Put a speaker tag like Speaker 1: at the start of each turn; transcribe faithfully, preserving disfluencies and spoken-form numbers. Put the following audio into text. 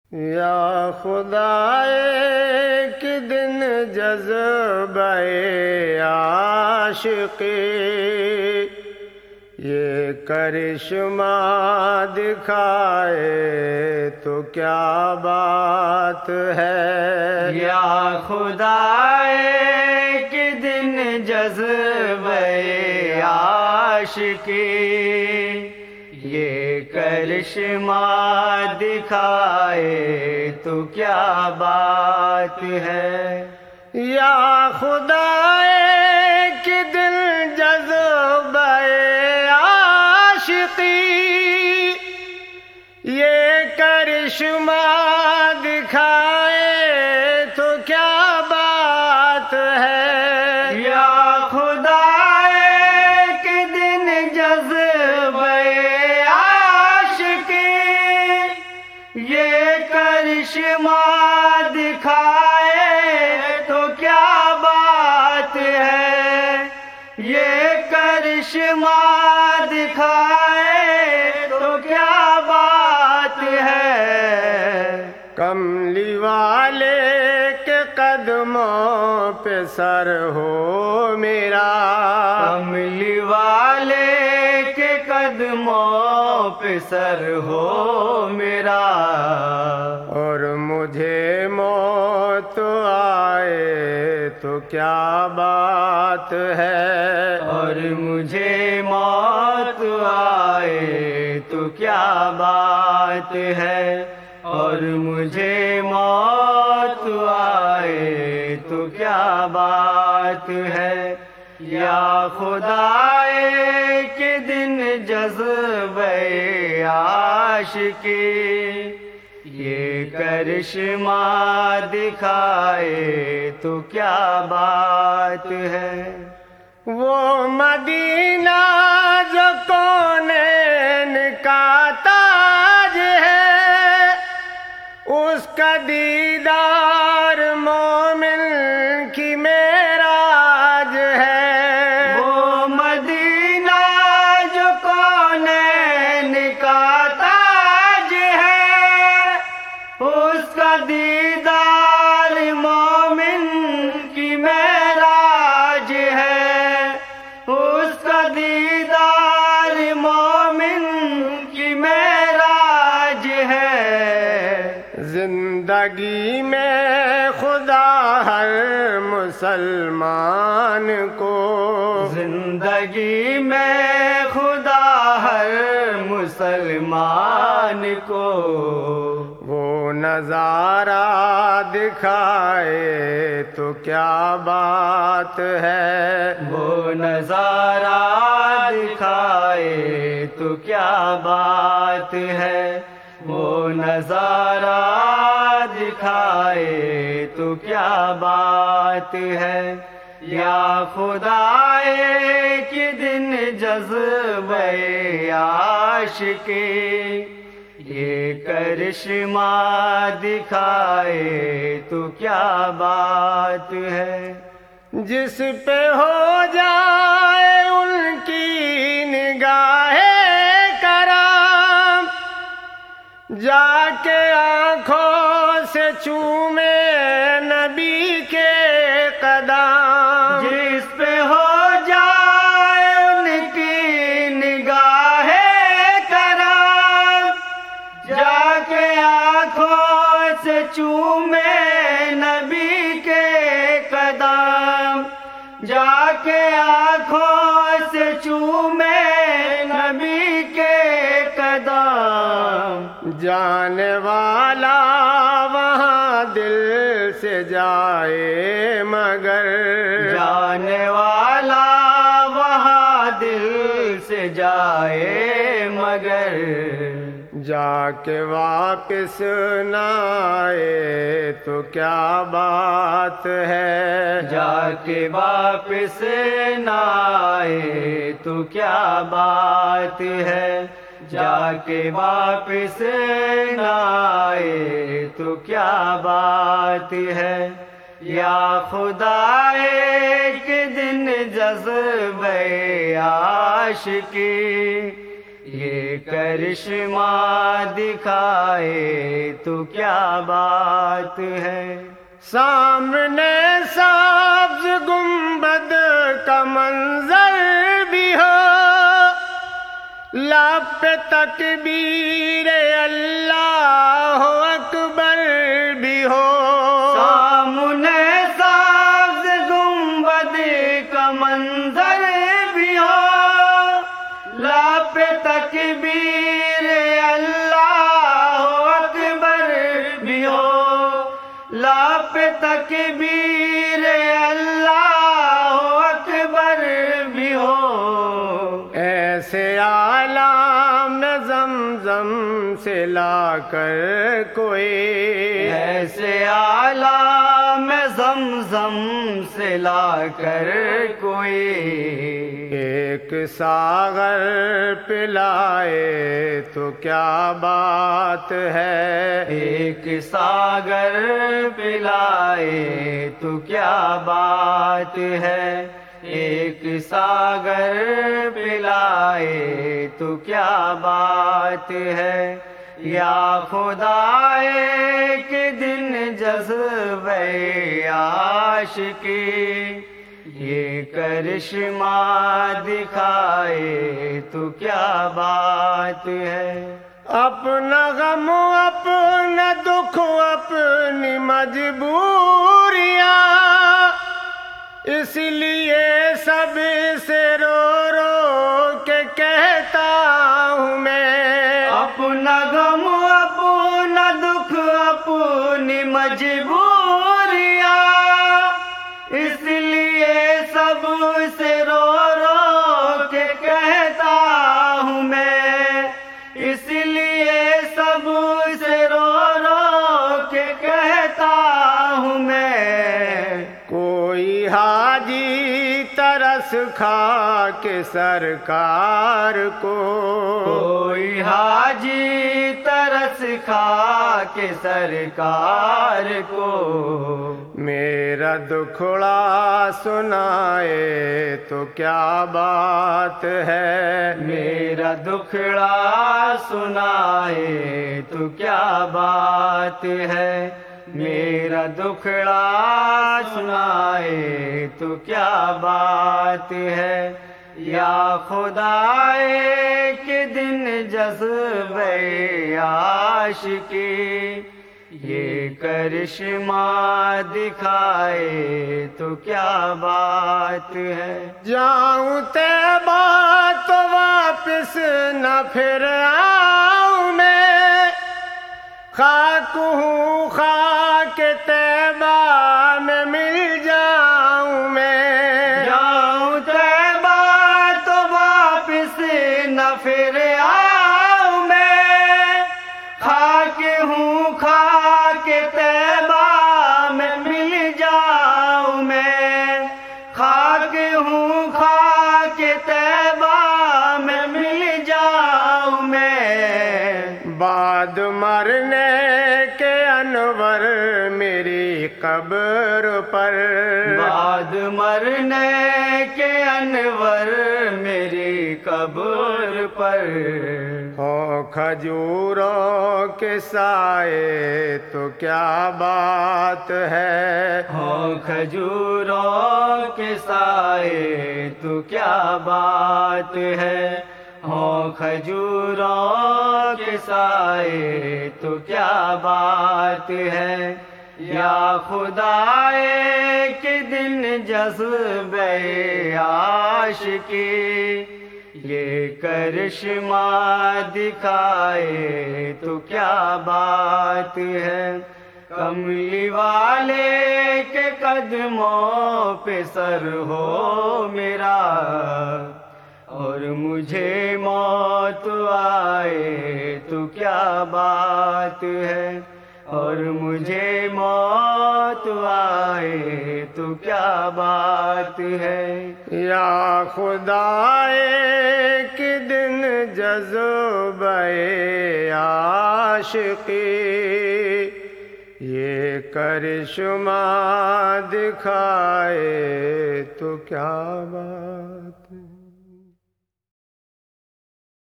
Speaker 1: یا خدا ایک دن جذبہ عاشقی یہ کرشمہ دکھائے تو کیا بات ہے۔
Speaker 2: یا خدا ایک دن جذبہ عاشقی یہ کرشمہ دکھائے تو کیا بات ہے۔
Speaker 1: یا خدا ایک دل جذبہ عاشقی یہ کرشمہ دکھائے تو کیا بات ہے۔
Speaker 2: یا خدا ایک دن جذبہ عاشقی یہ کرشمہ دکھائے تو کیا بات ہے۔ یہ کرشمہ دکھائے تو کیا بات ہے۔
Speaker 1: کملی والے کے قدموں پہ سر ہو میرا،
Speaker 2: کملی والے کے قدموں پہ سر ہو میرا،
Speaker 1: اور مجھے موت آئے تو کیا بات ہے۔
Speaker 2: اور مجھے موت آئے تو کیا بات ہے۔ اور مجھے موت آئے تو کیا بات ہے۔ یا خدا ایک دن جذبہ عاشقی یہ کرشمہ دکھائے تو کیا بات ہے۔
Speaker 1: وہ مدینہ جو کونین کا تاج ہے اس کا دیدار مومن کی معراج ہے۔
Speaker 2: وہ مدینہ جو کونین کا تاج ہے اس کا دیدار مومن کی معراج ہے۔ اس کا دیدار مومن کی معراج ہے۔
Speaker 1: زندگی میں خدا ہر مسلمان کو،
Speaker 2: زندگی میں خدا ہر مسلمان کو
Speaker 1: وہ نظارہ دکھائے تو کیا بات ہے۔
Speaker 2: وہ نظارہ دکھائے تو کیا بات ہے۔ وہ نظارہ دکھائے تو کیا بات ہے۔ یا خدا ایک دن جذبہ عاشقی یہ کرشمہ دکھائے تو کیا بات ہے۔
Speaker 1: جس پہ ہو جائے ان کی نگاہ کرم جا کے آنکھوں سے چومے نبی کے قدم۔
Speaker 2: جس پہ ہو جائے ان کی نگاہ کرم جا کے آنکھوں سے چومے نبی کے قدم، جا کے آنکھوں سے چومے نبی کے قدم۔
Speaker 1: جانے والا وہاں دل سے جائے مگر،
Speaker 2: جانے والا وہاں دل سے جائے مگر،
Speaker 1: جا کے واپس نہ آئے تو کیا بات ہے۔
Speaker 2: جا کے واپس نہ آئے تو کیا بات ہے۔ جا کے واپس نہ آئے تو کیا بات ہے۔ یا خدا ایک دن جذبہ عاشقی یہ کرشمہ دکھائے تو کیا بات ہے۔
Speaker 1: سامنے سبز گنبد کا منظر بھی ہو، لب پہ تکبیر اللہ اکبر بھی ہو۔
Speaker 2: سامنے سبز گنبد کا منظر بھی ہو، لب پہ تکبیر اللہ اکبر بھی ہو، لب پہ تکبیر اللہ اکبر بھی ہو۔
Speaker 1: ایسے عالم میں زمزم سے لا کر کوئی،
Speaker 2: ایسے عالم میں زمزم سے لا کر کوئی،
Speaker 1: ایک ساغر پلائے تو کیا بات ہے۔
Speaker 2: ایک ساغر پلائے تو کیا بات ہے، ایک ساغر پلائے تو کیا بات ہے۔ یا خدا ایک دن جذبۂ عاشقی یہ کرشمہ دکھائے تو کیا بات ہے۔
Speaker 1: اپنا غم اپنا دکھ اپنی مجبوریاں، اس لیے سب سے رو رو کے کہتا ہوں میں،
Speaker 2: اپنا غم اپنا دکھ اپنی مجبوریاں، اس لیے سب سے رو رو کے کہتا ہوں میں، اس لیے سب سے رو رو کے کہتا ہوں میں۔
Speaker 1: کوئی حاجی ترس کھا کے سرکار کو،
Speaker 2: کوئی حاجی ترس کھا کے سرکار کو،
Speaker 1: میرا دکھڑا سنائے تو کیا بات ہے۔
Speaker 2: میرا دکھڑا سنائے تو کیا بات ہے، میرا دکھڑا سنائے تو کیا بات ہے۔ یا خدا ایک دن جذبۂ عاشقی یہ کرشمہ دکھائے تو کیا بات ہے۔
Speaker 1: جاؤں طیبہ تو واپس نہ پھر آؤں میں، خاک ہوں خاک طیبہ میں مل جاؤں میں۔
Speaker 2: جاؤں طیبہ تو واپس نہ پھر آؤں میں، خاک ہوں خاک طیبہ میں مل جاؤں میں، خاک ہوں خاک طیبہ میں مل جاؤں میں۔
Speaker 1: بعد مرنے کے انور میری قبر پر،
Speaker 2: بعد مرنے کے انور میری قبر پر،
Speaker 1: ہو کھجوروں کے سائے تو کیا بات ہے۔
Speaker 2: ہو کھجوروں کے سائے تو کیا بات ہے، ہو کھجوروں کے سائے تو کیا بات ہے۔ یا خدا ایک دن جذبۂ عاشقی یہ کرشمہ دکھائے تو کیا بات ہے۔ کملی والے کے قدموں پہ سر ہو میرا، اور مجھے موت آئے تو کیا بات ہے، اور مجھے موت آئے تو کیا بات ہے۔
Speaker 1: یا خدا ایک دن جذبۂ عاشقی یہ کرشمہ دکھائے تو کیا بات